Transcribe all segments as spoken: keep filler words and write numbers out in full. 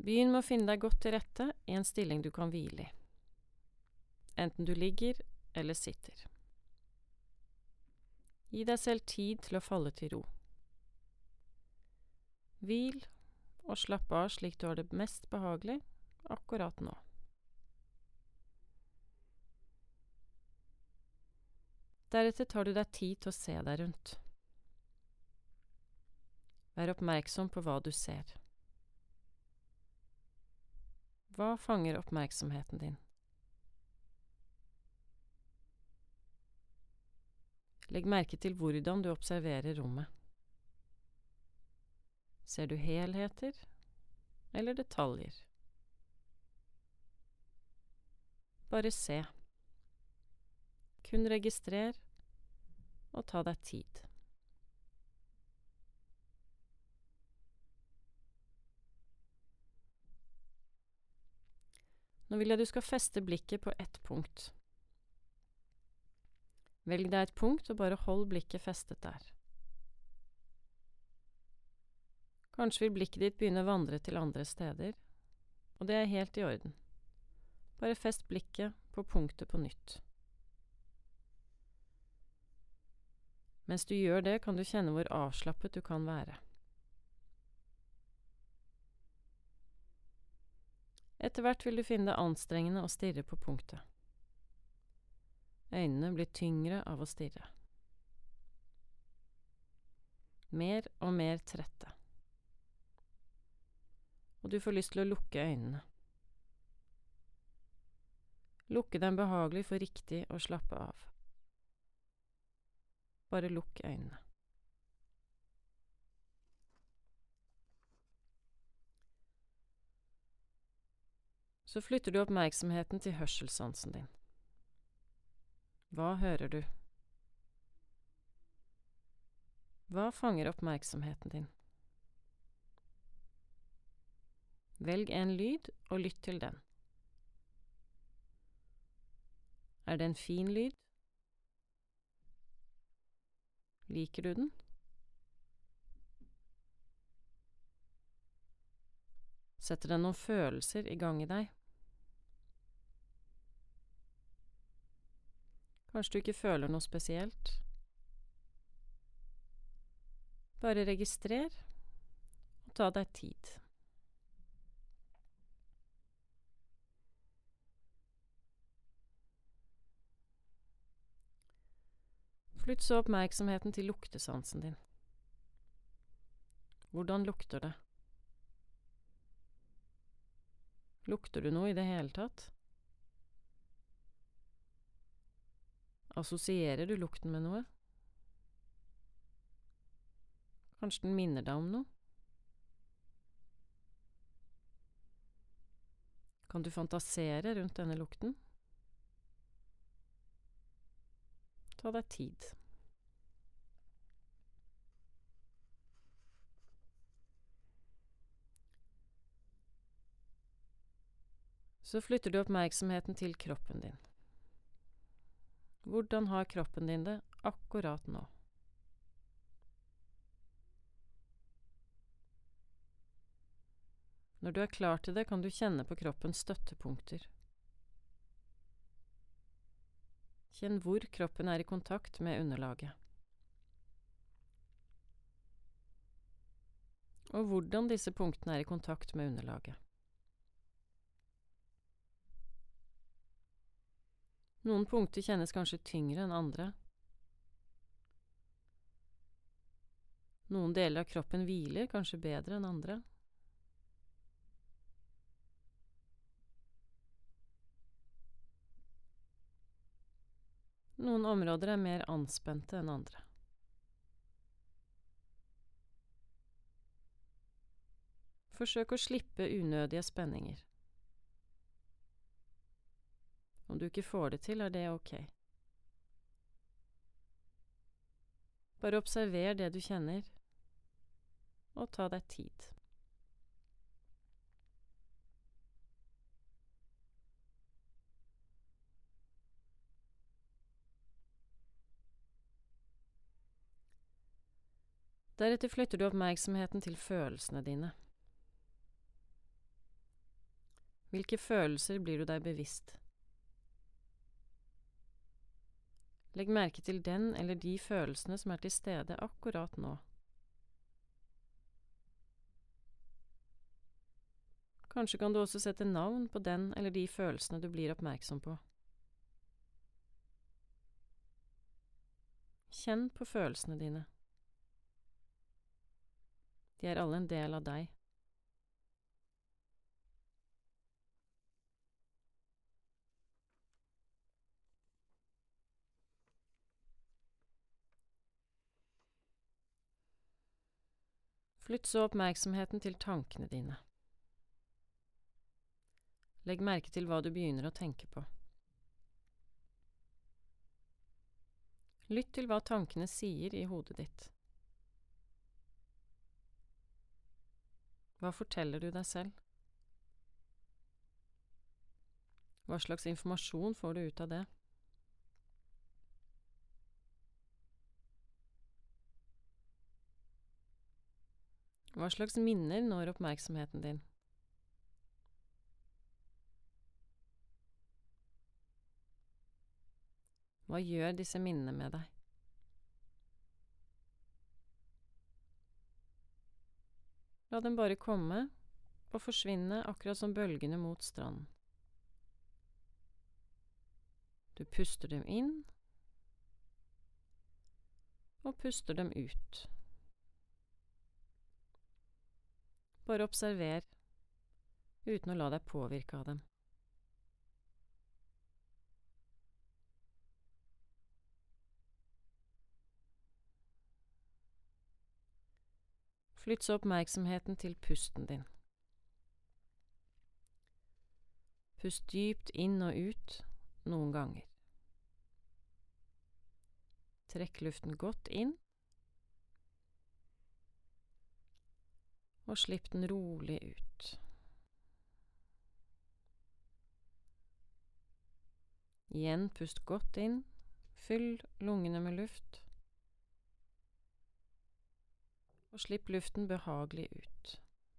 Begynn med å finne deg godt til rette i en stilling du kan hvile i, enten du ligger eller sitter. Gi deg selv tid til å falle til ro. Hvil og slapp av slik du har det mest behagelig akkurat nå. Deretter tar du deg tid til å se deg rundt. Vær oppmerksom på hva du ser. Hva fanger oppmerksomheten din? Legg merke til hvordan du observerer rommet. Ser du helheter eller detaljer? Bare se. Kun registrer og ta deg tid. Nå vil jeg du skal feste blikket på ett punkt. Velg deg et punkt og bare hold blikket festet der. Kanskje vil blikket ditt begynne å vandre til andre steder, og det er helt i orden. Bare fest blikket på punktet på nytt. Mens du gjør det, kan du kjenne hvor avslappet du kan være. Etter hvert vil du finne det anstrengende å stirre på punktet. Øynene blir tyngre av å stirre. Mer og mer trette. Og du får lyst til å lukke øynene. Lukke dem behagelig for riktig å slappe av. Bare lukk øynene. Så flytter du oppmerksomheten til hørselssansen din. Hva hører du? Hva fanger oppmerksomheten din? Velg en lyd og lytt til den. Er det en fin lyd? Liker du den? Setter den noen følelser i gang i deg? Kanskje du ikke føler noe spesielt? Bare registrer og ta deg tid. Flytt så oppmerksomheten til luktesansen din. Hvordan lukter det? Lukter du noe i det hele tatt? Assosierer du lukten med noe? Kanskje den minner deg om noe? Kan du fantasere rundt denne lukten? Ta deg tid. Så flytter du oppmerksomheten til kroppen din. Hvordan har kroppen din det akkurat nå? Når du er klar til det, kan du kjenne på kroppens støttepunkter. Kjenn hvor kroppen er i kontakt med underlaget. Og hvordan disse punktene er i kontakt med underlaget. Noen punkter kjennes kanskje tyngre enn andre. Noen deler av kroppen hviler kanskje bedre enn andre. Noen områder er mer anspente enn andre. Forsøk å slippe unødige spenninger. Om du ikke får det til, er det ok. Bare observer det du kjenner, og ta deg tid. Deretter flytter du oppmerksomheten til følelsene dine. Hvilke følelser blir du deg bevisst? Legg merke til den eller de følelsene som er til stede akkurat nå. Kanskje kan du også sette navn på den eller de følelsene du blir oppmerksom på. Kjenn på følelsene dine. De er alle en del av deg. Flytt så oppmerksomheten til tankene dine. Legg merke til hva du begynner å tenke på. Lytt til hva tankene sier i hodet ditt. Hva forteller du deg selv? Hva slags informasjon får du ut av det? Hva slags minner når oppmerksomheten din? Hva gjør disse minnene med deg? La dem bare komme og forsvinne akkurat som bølgene mot stranden. Du puster dem inn og puster dem ut. Bare observer, uten å la deg påvirke av dem. Flytt så oppmerksomheten til pusten din. Pust dypt inn og ut noen ganger. Trekk luften godt inn, og slipp den rolig ut. Igjen pust godt inn, fyll lungene med luft, og slipp luften behagelig ut.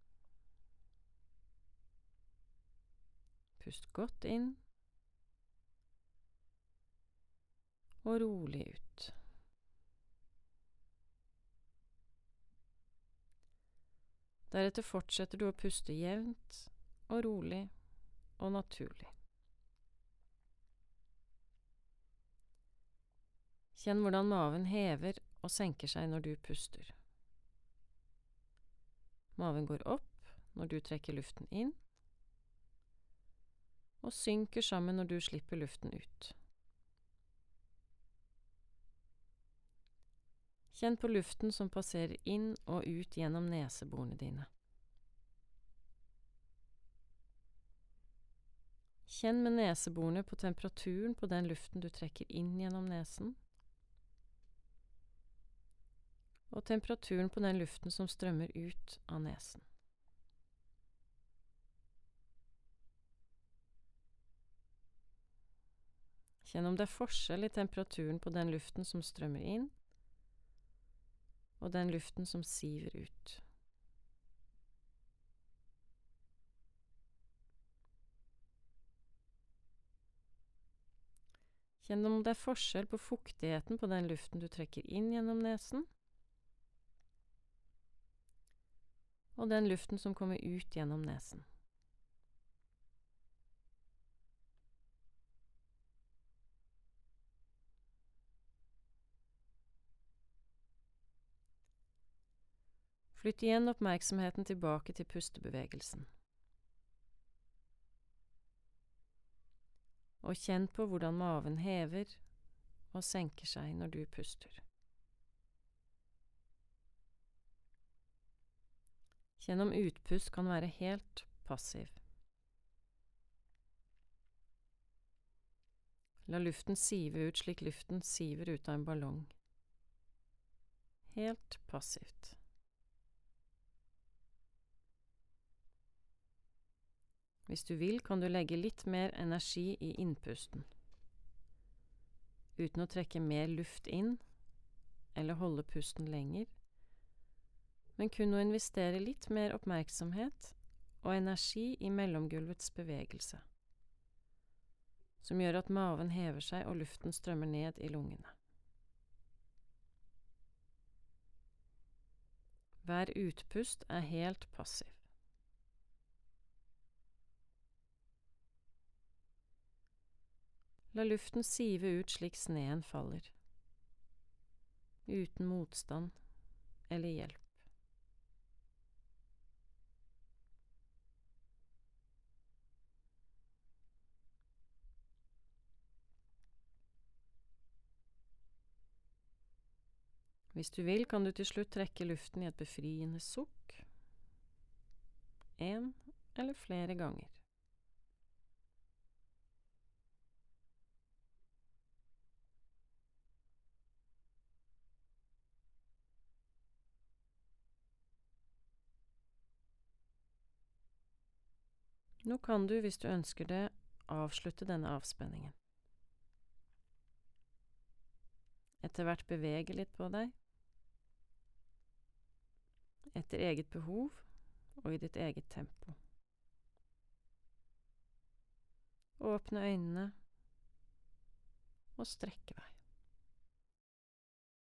Pust godt inn, og rolig ut. Deretter fortsetter du å puste jevnt og rolig og naturlig. Kjenn hvordan maven hever og senker seg når du puster. Maven går opp når du trekker luften inn, og synker sammen når du slipper luften ut. Kjenn på luften som passerer inn og ut gjennom neseborene dine. Kjenn med neseborene på temperaturen på den luften du trekker inn gjennom nesen, og temperaturen på den luften som strømmer ut av nesen. Kjenn om det er forskjell i temperaturen på den luften som strømmer inn, og den luften som siver ut. Kjenn om det er forskjell på fuktigheten på den luften du trekker inn gjennom nesen, og den luften som kommer ut gjennom nesen. Flytt igjen oppmerksomheten tilbake til pustebevegelsen. Og kjenn på hvordan maven hever og senker seg når du puster. Kjenn om utpust kan være helt passiv. La luften sive ut slik luften siver ut av en ballong. Helt passivt. Hvis du vil, kan du legge litt mer energi i innpusten, uten å trekke mer luft inn eller holde pusten lenger, men kun å investere litt mer oppmerksomhet og energi i mellomgulvets bevegelse, som gjør at maven hever seg og luften strømmer ned i lungene. Hver utpust er helt passiv. La luften sive ut slik sneen faller, uten motstand eller hjelp. Hvis du vil, kan du til slutt trekke luften i et befriende sukk, en eller flere ganger. Nå kan du, hvis du ønsker det, avslutte denne avspenningen. Etter hvert bevege litt på deg, etter eget behov og i ditt eget tempo. Åpne øynene og strekke deg.